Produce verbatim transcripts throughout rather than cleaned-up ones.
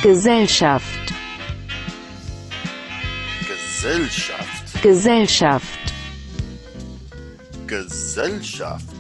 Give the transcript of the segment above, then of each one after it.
Gesellschaft. Gesellschaft. Gesellschaft. Gesellschaft.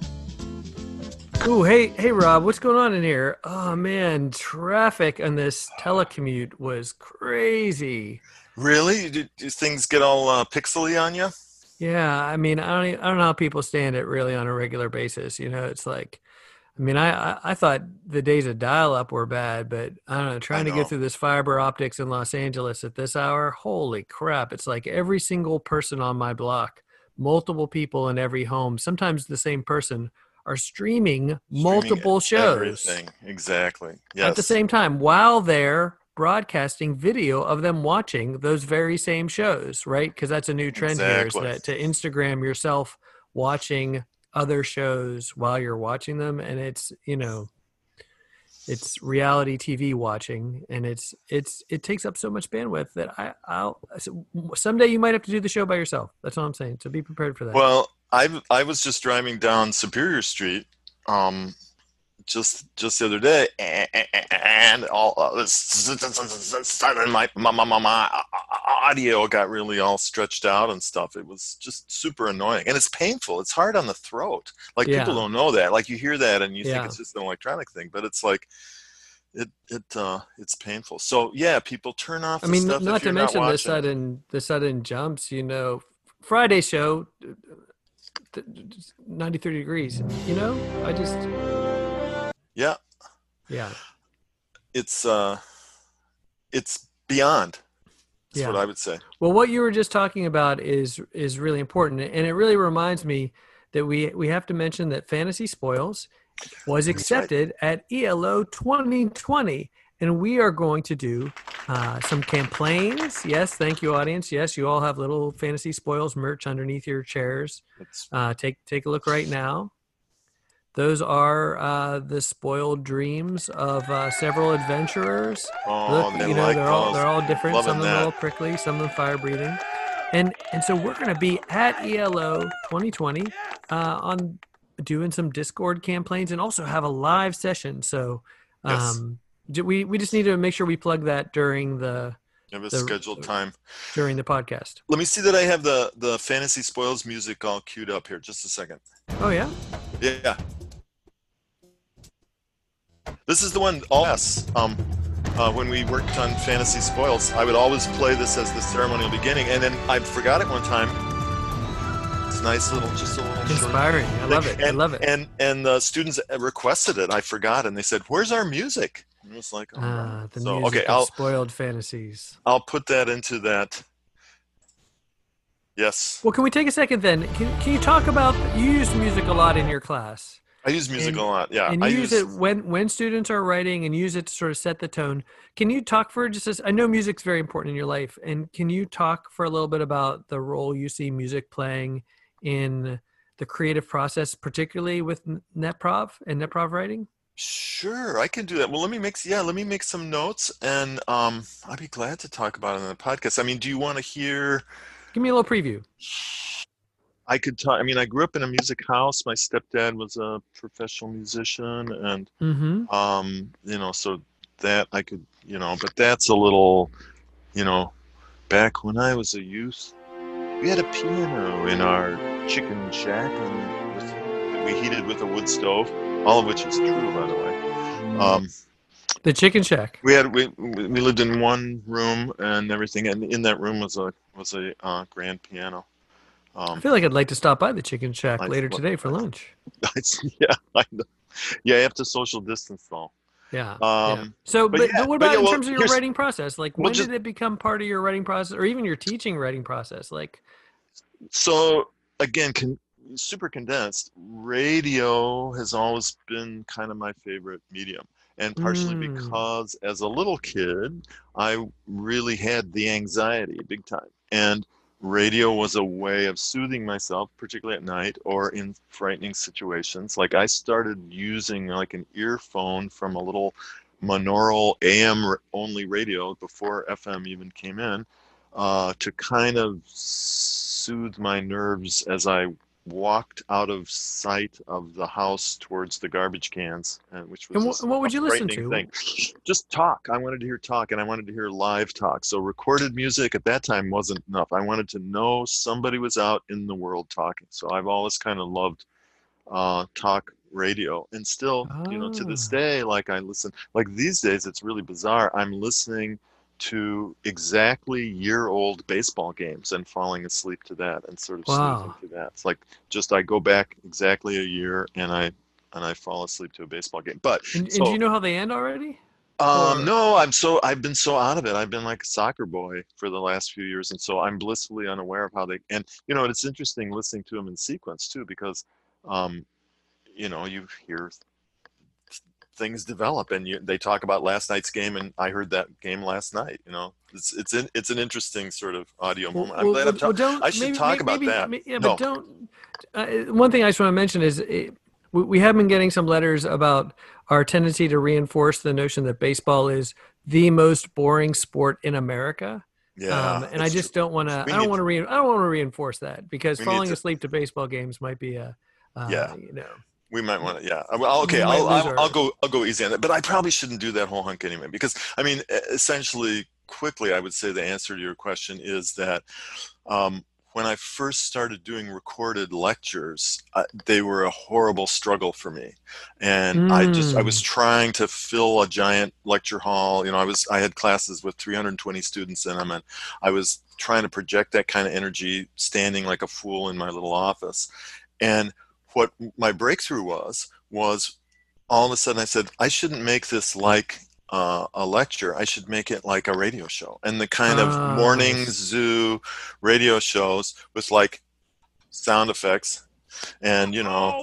Ooh, hey, hey, Rob, what's going on in here? Oh man, traffic on this telecommute was crazy. Really? Do, do things get all uh, pixely on you? Yeah, I mean, I don't, e- I don't know how people stand it really on a regular basis. You know, it's like, I mean, I, I, I thought the days of dial-up were bad, but I don't know, I trying to get know. through this fiber optics in Los Angeles at this hour, holy crap! It's like every single person on my block, multiple people in every home, sometimes the same person, are streaming Streaming multiple shows everything. Exactly. at the Yes. same time while they're broadcasting video of them watching those very same shows, right? Because that's a new trend here, is Exactly. that to Instagram yourself watching other shows while you're watching them, and it's, you know, it's reality T V watching, and it's it's it takes up so much bandwidth that I I'll so someday you might have to do the show by yourself. That's all I'm saying. So be prepared for that. Well, I I was just driving down Superior Street, um, just just the other day, and all uh, sudden my, my my my audio got really all stretched out and stuff. It was just super annoying, and it's painful. It's hard on the throat. Like Yeah. people don't know that. Like you hear that and you think Yeah. it's just an electronic thing, but it's like it it uh it's painful. So yeah, people turn off I the mean, stuff not if to you're not mention the watching. sudden the sudden jumps. You know, Friday show, ninety three degrees. You know, I just Yeah, yeah it's uh it's beyond. That's yeah. what I would say. Well, what you were just talking about is is really important, and it really reminds me that we we have to mention that Fantasy Spoils was That's right. accepted at E L O twenty twenty, and we are going to do uh, some campaigns. Yes, thank you, audience. Yes, you all have little Fantasy Spoils merch underneath your chairs. It's Uh, take take a look right now. Those are uh, the spoiled dreams of uh, several adventurers. oh, Look, they you know, like they're all those. they're all different. Loving Some of them that. a little prickly, some of them fire breathing, and and so we're going to be at E L O twenty twenty uh, on doing some Discord campaigns and also have a live session. So Yes. um, j- we we just need to make sure we plug that during the You have a the- scheduled time. during the podcast. Let me see that I have the the Fantasy Spoils music all queued up here. Just a second. Oh yeah, Yeah. This is the one. All yes. Um, uh, when we worked on Fantasy Spoils, I would always play this as the ceremonial beginning, and then I forgot it one time. It's nice little, just a little short. inspiring. I love it. I And, love it. And and the students requested it. I forgot, and they said, "Where's our music?" And it was like, "Oh, Ah, no." the So music okay, of I'll spoiled fantasies. I'll put that into that. Yes, Well, can we take a second then? Can, can you talk about, you use music a lot in your class, I use music and- a lot. Yeah, and I you use use it when, when students are writing, and use it to sort of set the tone. Can you talk for just a, I know music's very important in your life, and can you talk for a little bit about the role you see music playing in the creative process, particularly with N- NetProv and NetProv writing? Sure, I can do that. Well, let me make yeah, let me make some notes, and um, I'd be glad to talk about it on the podcast. I mean, do you want to hear? Give me a little preview. I could talk. I mean, I grew up in a music house. My stepdad was a professional musician, and Mm-hmm. um, you know, so that I could, you know, but that's a little, you know, back when I was a youth, we had a piano in our chicken shack, and with, that we heated with a wood stove. All of which is true, by the way. Um, The Chicken Shack. we had we we lived in one room and everything, and in that room was a was a uh, grand piano. I Um, feel like I'd like to stop by the Chicken Shack I- later what- today for lunch. yeah, I know. Yeah, you have to social distance though. Yeah. yeah. Um, So, but but, yeah, but what but about yeah, in well, terms of your here's- writing process? Like, well, when just- did it become part of your writing process, or even your teaching writing process? Like, So again, con- super condensed. Radio has always been kind of my favorite medium, and partially Mm. because as a little kid, I really had the anxiety big time, and radio was a way of soothing myself, particularly at night or in frightening situations. Like I started using like an earphone from a little monaural A M r- only radio before F M even came in, uh, to kind of soothe my nerves as I walked out of sight of the house towards the garbage cans, and which And, was wh- and what a, a would you listen frightening to? thing. Just talk. I wanted to hear talk, and I wanted to hear live talk. So recorded music at that time wasn't enough. I wanted to know somebody was out in the world talking. So I've always kind of loved uh, talk radio, and still, you know, to this Ah, day, like I listen, like these days, it's really bizarre. I'm listening to exactly year-old baseball games and falling asleep to that, and sort of snoozing wow. to that. It's like just I go back exactly a year, and I and I fall asleep to a baseball game. But And, and do you so, know how they end already? um, Or no, I'm so I've been so out of it. I've been like a soccer boy for the last few years, and so I'm blissfully unaware of how they. And you know, it's interesting listening to them in sequence too, because um, you know, you hear things develop, and you, they talk about last night's game, and I heard that game last night. You know, it's it's an, it's an interesting sort of audio well, moment. I'm well, glad I'm well, well talking. don't I should maybe talk maybe, about maybe that. may- yeah, but No, don't. Uh, one thing I just want to mention is it, we, we have been getting some letters about our tendency to reinforce the notion that baseball is the most boring sport in America. Um, yeah, and I that's true. just don't want to. We I don't need want to. to re. I don't want to reinforce that because We need falling to. asleep to baseball games might be a, uh, Yeah, you know, we might want to. Yeah. Well, okay. we might I'll, lose I'll I'll our. go I'll go easy on that. But I probably shouldn't do that whole hunk anyway, because I mean, e- essentially, quickly, I would say the answer to your question is that um, when I first started doing recorded lectures, uh, they were a horrible struggle for me, and I just I was Mm, trying to fill a giant lecture hall. You know, I was I had classes with three hundred twenty students in them, and I was trying to project that kind of energy, standing like a fool in my little office. And what my breakthrough was was all of a sudden I said, I shouldn't make this like uh, a lecture. I should make it like a radio show. And the kind of ah, I morning see. zoo radio shows with like sound effects and, you know,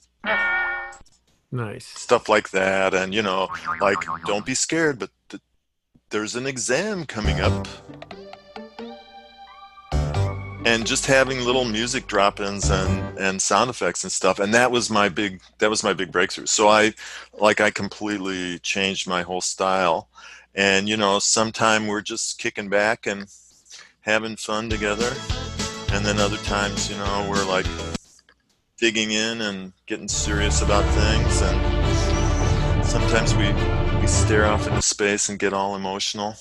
Nice. stuff like that. And, you know, like, don't be scared, but th- there's an exam coming up. And just having little music drop-ins and and sound effects and stuff, and that was my big that was my big breakthrough. So I like I completely changed my whole style. And you know, sometime we're just kicking back and having fun together, and then other times, you know, we're like digging in and getting serious about things, and sometimes we we stare off into space and get all emotional.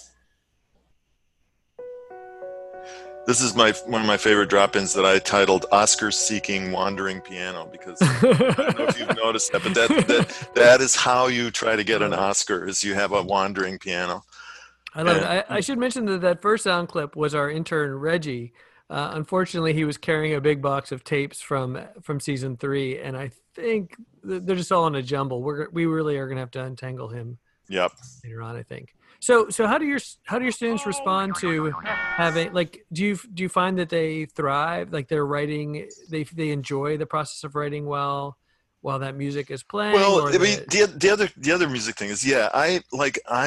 This is my one of my favorite drop-ins that I titled "Oscar-Seeking Wandering Piano," because I don't know if you've noticed that, but that that that is how you try to I get an love it. Oscar, is you have a wandering piano. I love it. And I, I should mention that that first sound clip was our intern Reggie. Uh, unfortunately, he was carrying a big box of tapes from from season three, and I think th- they're just all in a jumble. We're we really are going to have to untangle him yep. later on, I think. So so how do your how do your students respond to having like do you do you find that they thrive, like they're writing, they they enjoy the process of writing well while that music is playing, Well, or I mean, the the the other the other music thing is, yeah, I like I,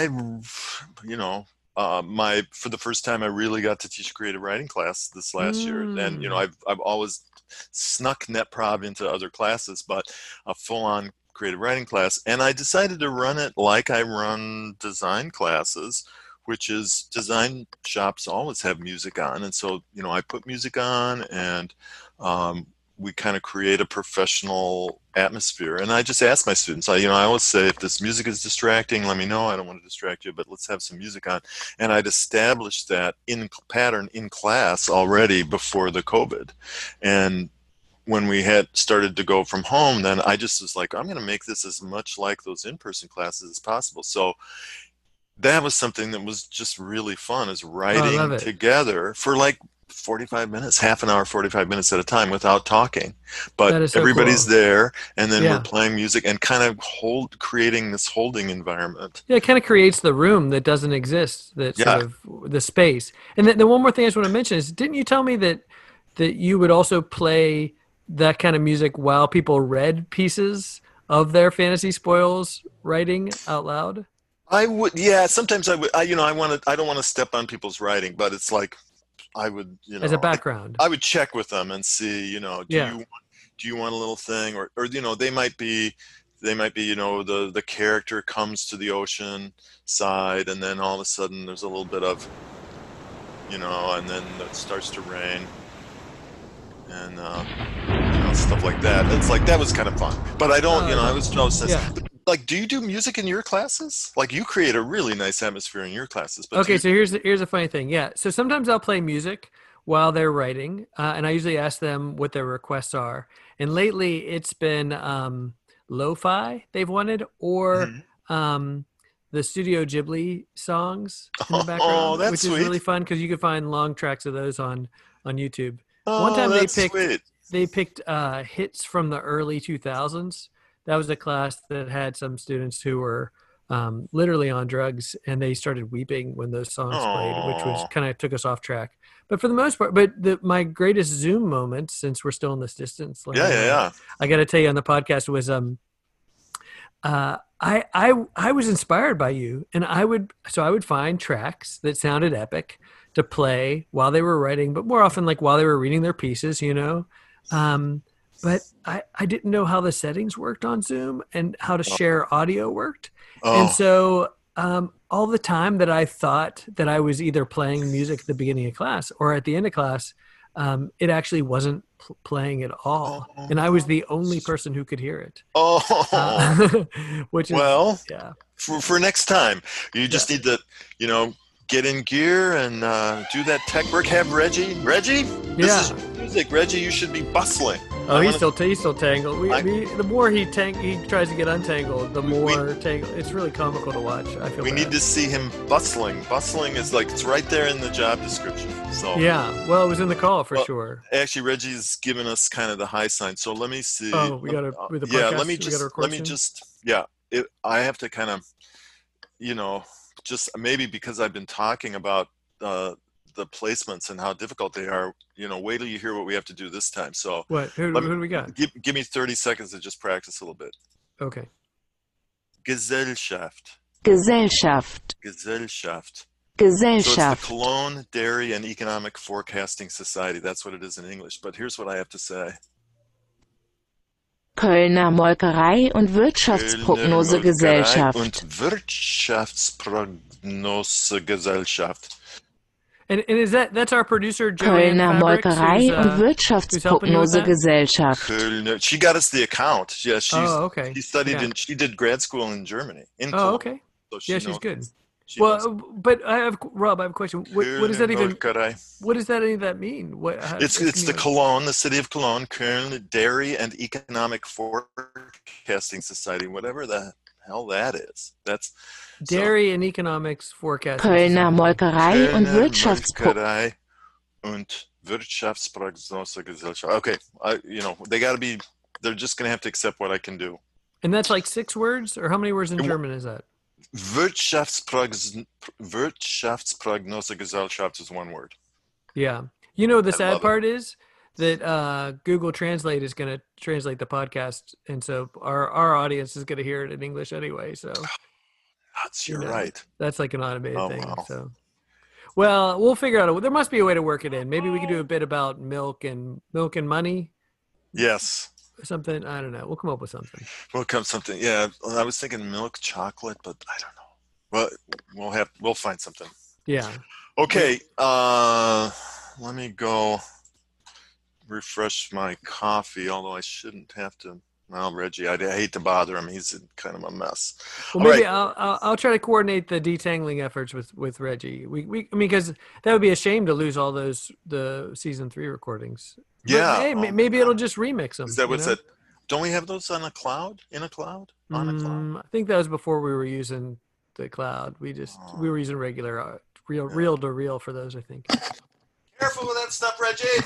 you know, uh, my for the first time I really got to teach a creative writing class this last year, and you know, mm, I've I've always snuck NetProv into other classes, but a full-on creative writing class, and I decided to run it like I run design classes, which is design shops always have music on, and so you know, I put music on, and um, we kind of create a professional atmosphere. And I just ask my students, I, you know, I always say, if this music is distracting, let me know. I don't want to distract you, but let's have some music on. And I'd established that in pattern in class already before the COVID. And when we had started to go from home, then I just was like, I'm going to make this as much like those in-person classes as possible. So that was something that was just really fun, is oh, I love writing it. together for like forty-five minutes, half an hour, forty-five minutes at a time without talking. But That is so everybody's cool. there, and then we're Yeah. playing music and kind of hold creating this holding environment. Yeah, it kind of creates the room that doesn't exist, that sort Yeah. of the space. And then the one more thing I just want to mention is, didn't you tell me that that you would also play that kind of music while people read pieces of their fantasy spoils writing out loud I would, yeah, sometimes I would, I, you know, I want to, I don't want to step on people's writing, but it's like, I would, you as a know, I, background? I would check with them and see, you know, do Yeah. you, do you want a little thing, or, or, you know, they might be, they might be, you know, the, the character comes to the ocean side, and then all of a sudden there's a little bit of, you know, and then it starts to rain. and uh, you know, stuff like that. It's like that was kind of fun. But I don't, Oh, you know, I was, I was yeah. like, do you do music in your classes? Like, you create a really nice atmosphere in your classes. But do Okay, you- so here's here's a funny thing. Yeah, so sometimes I'll play music while they're writing, uh, and I usually ask them what their requests are. And lately, it's been um, lo-fi they've wanted, or Mhm. um, the Studio Ghibli songs in the Oh, background, that's which is really sweet. fun because you can find long tracks of those on on YouTube. One Oh, time they that's picked sweet. they picked uh, hits from the early two thousands. That was a class that had some students who were um, literally on drugs, and they started weeping when those songs played, which was Oh, kind of took us off track. But for the most part, but the, my greatest Zoom moment, since we're still in this distance yeah, learning, yeah, I, yeah. I got to tell you on the podcast was um uh I I I was inspired by you, and I would so I would find tracks that sounded epic to play while they were writing, but more often like while they were reading their pieces, you know. Um, but I I didn't know how the settings worked on Zoom and how to Oh, share audio worked, and oh, so um, all the time that I thought that I was either playing music at the beginning of class or at the end of class, um, it actually wasn't pl- playing at all, oh, and I was the only person who could hear it, oh. uh, which is Well, yeah, for, for next time, you yeah, just need to, you know, get in gear and uh, do that tech work. Have Reggie. Reggie, this is yeah. your music. Reggie, you should be bustling. Oh, I he's want to. still he's still tangled. We, I, we the more he tang he tries to get untangled, the we, we more tangled. It's really comical to watch. I feel we need bad. to see him bustling. Bustling is like it's right there in the job description. So, Yeah, well, it was in the call for well, sure. actually, Reggie's given us kind of the high sign. So let me see. Oh, we Lem- got to uh, with the yeah, let me podcast. We got to just let record me soon. just yeah. It, I have to kind of you know just maybe because I've been talking about uh, the placements and how difficult they are. You know, wait till you hear what we have to do this time. So What? Who, let who me do we got? give give me thirty seconds to just practice a little bit. Okay. Gesellschaft, Gesellschaft, Gesellschaft. So it's the Gesellschaft, Cologne Dairy and Economic Forecasting Society. That's what it is in English. But here's what I have to say. Kölner Molkerei- und Kölner Molkerei- Wirtschaftsprognosegesellschaft, und Wirtschaftsprognosegesellschaft. And and is that that's our producer Joanne Kölner Fabrics, Molkerei- who's, und uh, who's helping you with that? Wirtschaftsprognosegesellschaft, Kölner. She got us the account. Yeah, she's Oh, okay. she studied Yeah. in she did grad school in Germany in Oh, Cologne. okay. So she Yeah, knows, she's good. She knows. Well, but I have Rob. I have a question. What, what does Kölner that even? Molkerei. What does that any of that mean? What? How, It's give it's me the a- Cologne, the city of Cologne, Köln Dairy and Economic Forecasting Society, whatever the hell that is. That's so Dairy and Economics Forecasting Kölner Society. Molkerei- und Kölner Wirtschaftspro Molkerei und Wirtschaftsprognosegesellschaft. Okay, I, you know they got to be. They're just going to have to accept what I can do. And that's like six words, or how many words in It- German is that? Wirtschaftsprognos Wirtschaftsprognosegesellschaft is one word. Yeah. You know, the I sad love it. part is that uh, Google Translate is going to translate the podcast, and so our our audience is going to hear it in English anyway. So That's you're know. right. that's like an automated Oh, thing. wow. So, well, we'll figure out. A, there must be a way to work it in. Maybe we could do a bit about milk and milk and money, Yes. or something. I don't know. We'll come up with something. Will come something. Yeah, I was thinking milk chocolate, but I don't know. Well, we'll have we'll find something. Yeah. Okay. Uh, let me go refresh my coffee. Although I shouldn't have to. Well, Reggie, I hate to bother him. He's in kind of a mess. Well, All maybe right. I'll, I'll I'll try to coordinate the detangling efforts with with Reggie. We we I mean, because that would be a shame to lose all those the season three recordings. But, Yeah. hey, Oh may- my maybe God. it'll just remix them. Is that you what's know? that? Don't we have those on a cloud? In a cloud? On a cloud? Mm, I think that was before we were using the cloud. We just we were using regular uh, real reel to reel for those. I think. Careful with that stuff, Reggie.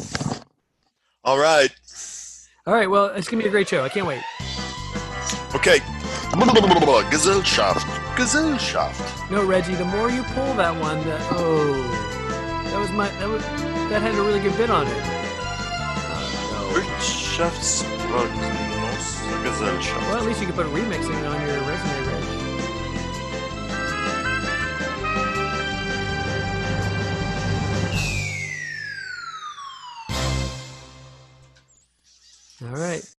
All right. All right. Well, it's gonna be a great show. I can't wait. Okay. Gesellschaft. Gesellschaft. No, Reggie. The more you pull that one, that oh, that was my that was that had a really good bit on it. Uh, no. Wirtschaftsprognosegesellschaft. Well, at least you could put remixing on your resume, Reg. All right.